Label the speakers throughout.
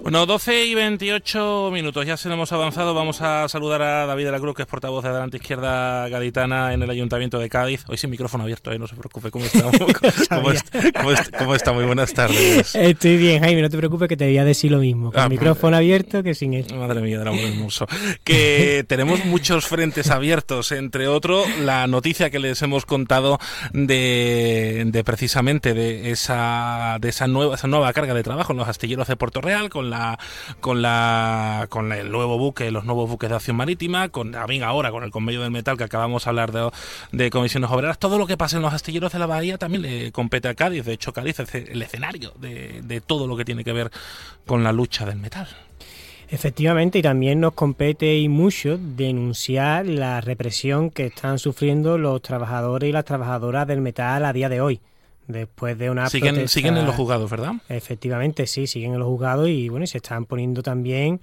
Speaker 1: Bueno, 12 y 28 minutos, ya se nos hemos avanzado. Vamos a saludar a David de la Cruz, que es portavoz de Adelante Izquierda Gaditana en el Ayuntamiento de Cádiz. Hoy sin micrófono abierto, no se preocupe. ¿Cómo está? ¿Cómo está? Muy buenas tardes.
Speaker 2: Estoy bien, Jaime, no te preocupes, que te voy a decir lo mismo. Con el micrófono abierto que sin él.
Speaker 1: Madre mía, del amor hermoso. Que tenemos muchos frentes abiertos, entre otros la noticia que les hemos contado de precisamente de esa nueva carga de trabajo en los astilleros de Puerto Real, con el nuevo buque, los nuevos buques de acción marítima, también ahora con el convenio del metal, que acabamos de hablar de comisiones obreras. Todo lo que pasa en los astilleros de la bahía también le compete a Cádiz. De hecho, Cádiz es el escenario de todo lo que tiene que ver con la lucha del metal.
Speaker 2: Efectivamente, y también nos compete y mucho denunciar la represión que están sufriendo los trabajadores y las trabajadoras del metal a día de hoy. Después de una protesta...
Speaker 1: Siguen en los juzgados, ¿verdad?
Speaker 2: Efectivamente, sí, siguen en los juzgados y bueno, se están poniendo también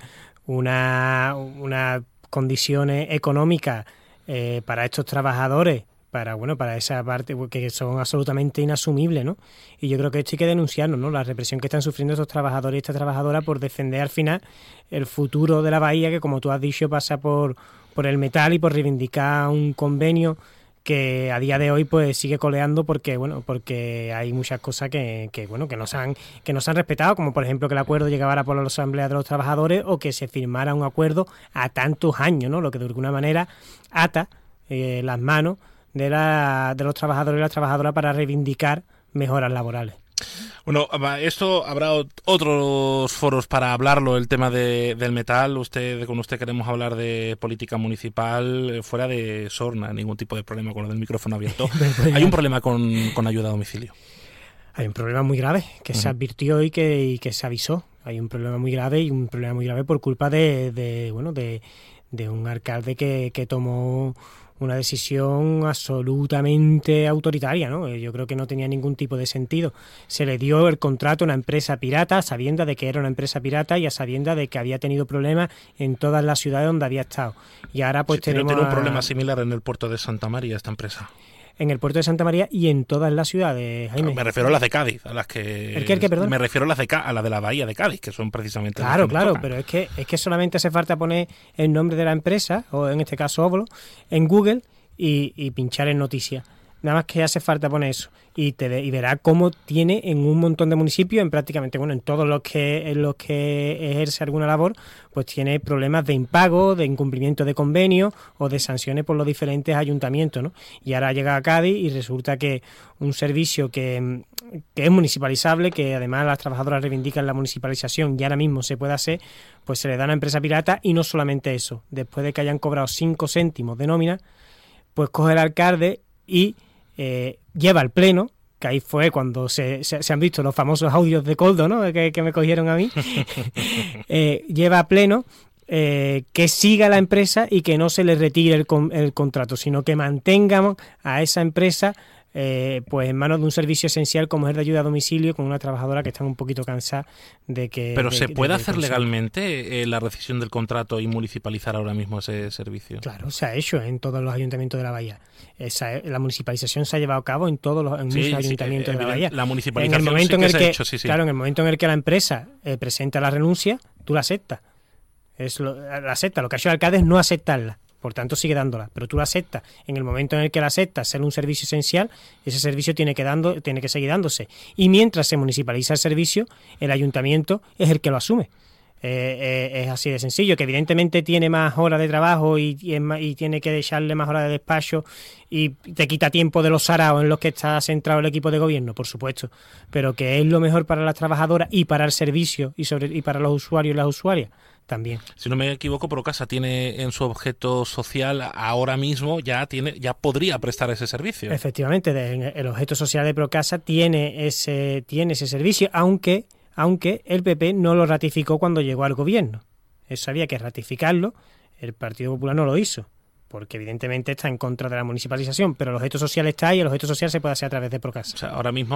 Speaker 2: unas condiciones económicas para estos trabajadores, para esa parte que son absolutamente inasumibles, ¿no? Y yo creo que esto hay que denunciarlo, ¿no? La represión que están sufriendo estos trabajadores y estas trabajadoras por defender al final el futuro de la bahía, que como tú has dicho pasa por el metal y por reivindicar un convenio que a día de hoy pues sigue coleando porque hay muchas cosas que no se han respetado, como por ejemplo que el acuerdo llegara por la Asamblea de los Trabajadores o que se firmara un acuerdo a tantos años, ¿no? Lo que de alguna manera ata las manos de los trabajadores y las trabajadoras para reivindicar mejoras laborales.
Speaker 1: Bueno, esto habrá otros foros para hablarlo, el tema del metal. Con usted queremos hablar de política municipal fuera de sorna, ningún tipo de problema con lo del micrófono abierto. Hay un problema con ayuda a domicilio.
Speaker 2: Hay un problema muy grave que se advirtió y que se avisó. Hay un problema muy grave por culpa de un alcalde que tomó una decisión absolutamente autoritaria, ¿no? Yo creo que no tenía ningún tipo de sentido. Se le dio el contrato a una empresa pirata, a sabiendas de que era una empresa pirata y a sabiendas de que había tenido problemas en todas las ciudades donde había estado. Y ahora pues tenemos
Speaker 1: un problema similar en el puerto de Santa María, esta empresa.
Speaker 2: En el puerto de Santa María y en todas las ciudades, Jaime.
Speaker 1: Me refiero a las de Cádiz, a las que...
Speaker 2: ¿El qué, perdón?
Speaker 1: Me refiero a las de la bahía de Cádiz, que son precisamente
Speaker 2: Claro,
Speaker 1: las que
Speaker 2: claro, pero es que solamente hace falta poner el nombre de la empresa, o en este caso Óbolo, en Google y pinchar en noticias. Nada más que hace falta poner eso y verá cómo tiene en un montón de municipios, en prácticamente, en todos los que ejerce alguna labor, pues tiene problemas de impago, de incumplimiento de convenios o de sanciones por los diferentes ayuntamientos, ¿no? Y ahora llega a Cádiz y resulta que un servicio que es municipalizable, que además las trabajadoras reivindican la municipalización y ahora mismo se puede hacer, pues se le da a una empresa pirata. Y no solamente eso, después de que hayan cobrado 5 céntimos de nómina, pues coge el alcalde y lleva al pleno, que ahí fue cuando se han visto los famosos audios de Coldo, ¿no? Que me cogieron a mí. Lleva a pleno que siga la empresa y que no se le retire el contrato, sino que mantengamos a esa empresa pues en manos de un servicio esencial como es el de ayuda a domicilio, con una trabajadora que están un poquito cansada de que...
Speaker 1: Pero ¿se puede hacer legalmente la rescisión del contrato y municipalizar ahora mismo ese servicio?
Speaker 2: Claro, se ha hecho en todos los ayuntamientos de la bahía. La municipalización se ha llevado a cabo en muchos ayuntamientos de la bahía.
Speaker 1: La municipalización se ha hecho, sí.
Speaker 2: Claro, en el momento en el que la empresa presenta la renuncia, tú la aceptas. La acepta. Lo que ha hecho el alcalde es no aceptarla. Por tanto, sigue dándola, pero tú la aceptas. En el momento en el que la aceptas ser un servicio esencial, ese servicio tiene que seguir dándose. Y mientras se municipaliza el servicio, el ayuntamiento es el que lo asume. Es así de sencillo, que evidentemente tiene más horas de trabajo y tiene que echarle más horas de despacho y te quita tiempo de los saraos en los que está centrado el equipo de gobierno, por supuesto, pero que es lo mejor para las trabajadoras y para el servicio y para los usuarios y las usuarias también.
Speaker 1: Si no me equivoco, Procasa tiene en su objeto social ahora mismo ya podría prestar ese servicio.
Speaker 2: Efectivamente, el objeto social de Procasa tiene ese servicio, aunque el PP no lo ratificó cuando llegó al gobierno. Eso había que ratificarlo, el Partido Popular no lo hizo, porque evidentemente está en contra de la municipalización, pero el objeto social está ahí y el objeto social se puede hacer a través de Procasa.
Speaker 1: O sea, ahora mismo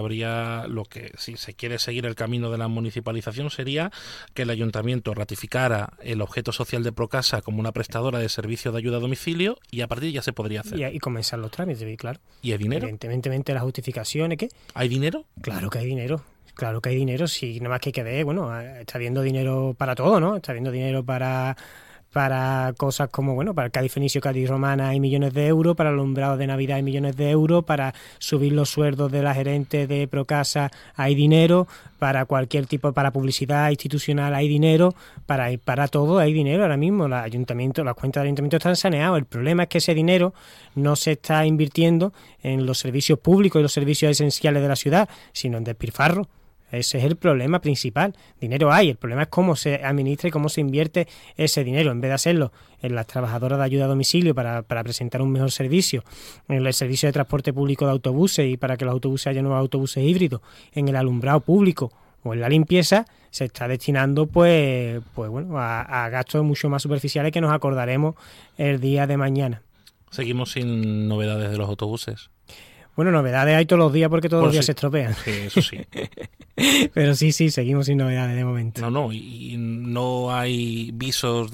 Speaker 1: si se quiere seguir el camino de la municipalización sería que el ayuntamiento ratificara el objeto social de Procasa como una prestadora de servicio de ayuda a domicilio y a partir de ya se podría hacer.
Speaker 2: Y comenzar los trámites, claro.
Speaker 1: ¿Y hay dinero?
Speaker 2: Evidentemente las justificaciones, ¿qué?
Speaker 1: ¿Hay dinero?
Speaker 2: Claro que hay dinero. Claro que hay dinero, sí, nada más que hay que ver, bueno, está habiendo dinero para todo, ¿no? Está habiendo dinero para cosas como, bueno, para el Cádiz Fenicio, Cádiz Romana hay millones de euros, para el alumbrado de Navidad hay millones de euros, para subir los sueldos de la gerente de Procasa hay dinero, para cualquier tipo, para publicidad institucional hay dinero, para todo hay dinero ahora mismo. Las cuentas del ayuntamiento están saneadas. El problema es que ese dinero no se está invirtiendo en los servicios públicos y los servicios esenciales de la ciudad, sino en despilfarro. Ese es el problema principal. Dinero hay, el problema es cómo se administra y cómo se invierte ese dinero. En vez de hacerlo en las trabajadoras de ayuda a domicilio para presentar un mejor servicio, en el servicio de transporte público de autobuses y para que los autobuses haya nuevos autobuses híbridos, en el alumbrado público o en la limpieza, se está destinando pues bueno, a gastos mucho más superficiales que nos acordaremos el día de mañana.
Speaker 1: Seguimos sin novedades de los autobuses.
Speaker 2: Bueno, novedades hay todos los días porque todos los días
Speaker 1: sí.
Speaker 2: se estropean.
Speaker 1: Sí, eso sí.
Speaker 2: Pero sí, seguimos sin novedades de momento.
Speaker 1: No, y no hay visos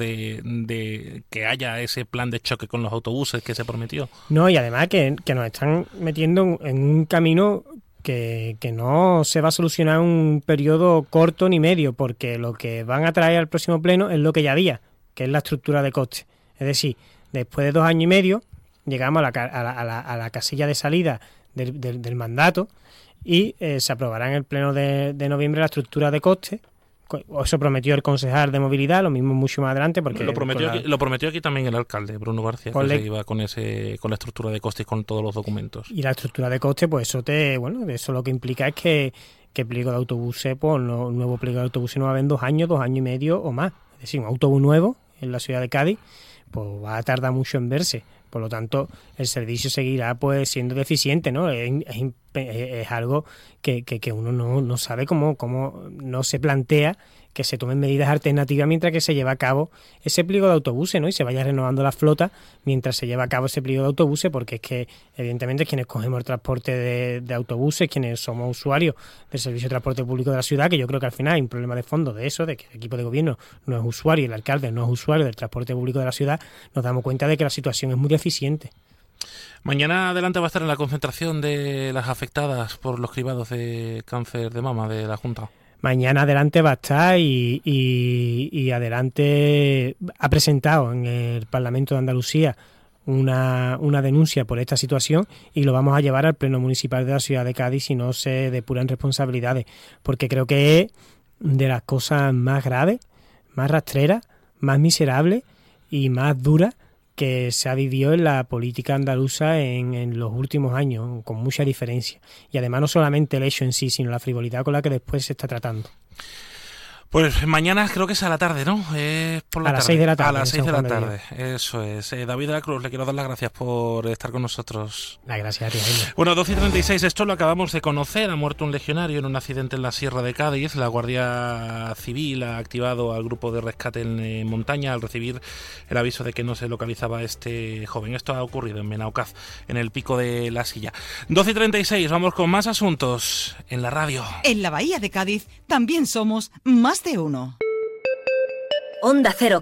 Speaker 1: de que haya ese plan de choque con los autobuses que se prometió.
Speaker 2: No, y además que nos están metiendo en un camino que no se va a solucionar en un periodo corto ni medio, porque lo que van a traer al próximo pleno es lo que ya había, que es la estructura de coste. Es decir, después de 2 años y medio llegamos a la casilla de salida del mandato y se aprobará en el pleno de noviembre la estructura de coste. Eso prometió el concejal de movilidad, lo mismo mucho más adelante. Porque
Speaker 1: lo prometió aquí también el alcalde, Bruno García, que se iba con la estructura de costes, con todos los documentos.
Speaker 2: Y la estructura de costes, pues eso lo que implica es que el pliego de autobuses, pues un nuevo pliego de autobuses no va a haber en 2 años, 2 años y medio o más. Es decir, un autobús nuevo en la ciudad de Cádiz, pues va a tardar mucho en verse. Por lo tanto, el servicio seguirá pues siendo deficiente, ¿no? Es algo que uno no sabe cómo no se plantea que se tomen medidas alternativas mientras que se lleva a cabo ese pliego de autobuses, ¿no? Y se vaya renovando la flota mientras se lleva a cabo ese pliego de autobuses, porque es que evidentemente quienes cogemos el transporte de autobuses, quienes somos usuarios del servicio de transporte público de la ciudad, que yo creo que al final hay un problema de fondo de eso, de que el equipo de gobierno no es usuario y el alcalde no es usuario del transporte público de la ciudad, nos damos cuenta de que la situación es muy deficiente.
Speaker 1: Mañana adelante va a estar en la concentración de las afectadas por los cribados de cáncer de mama de la Junta.
Speaker 2: Mañana adelante va a estar y adelante ha presentado en el Parlamento de Andalucía una denuncia por esta situación y lo vamos a llevar al Pleno Municipal de la ciudad de Cádiz si no se depuran responsabilidades, porque creo que es de las cosas más graves, más rastreras, más miserables y más duras que se ha vivido en la política andaluza en los últimos años, con mucha diferencia. Y además no solamente el hecho en sí, sino la frivolidad con la que después se está tratando.
Speaker 1: Pues mañana creo que es a la tarde, ¿no? Por la
Speaker 2: a las 6 de la tarde.
Speaker 1: A las 6 de la tarde, eso es. David de la Cruz, le quiero dar las gracias por estar con nosotros.
Speaker 2: Las gracias a ti, Jaime.
Speaker 1: Bueno, 12:36, esto lo acabamos de conocer. Ha muerto un legionario en un accidente en la Sierra de Cádiz. La Guardia Civil ha activado al grupo de rescate en montaña al recibir el aviso de que no se localizaba este joven. Esto ha ocurrido en Benaocaz, en el Pico de la Silla. 12:36, vamos con más asuntos en la radio.
Speaker 3: En la Bahía de Cádiz también somos más de uno.
Speaker 4: Onda Cero.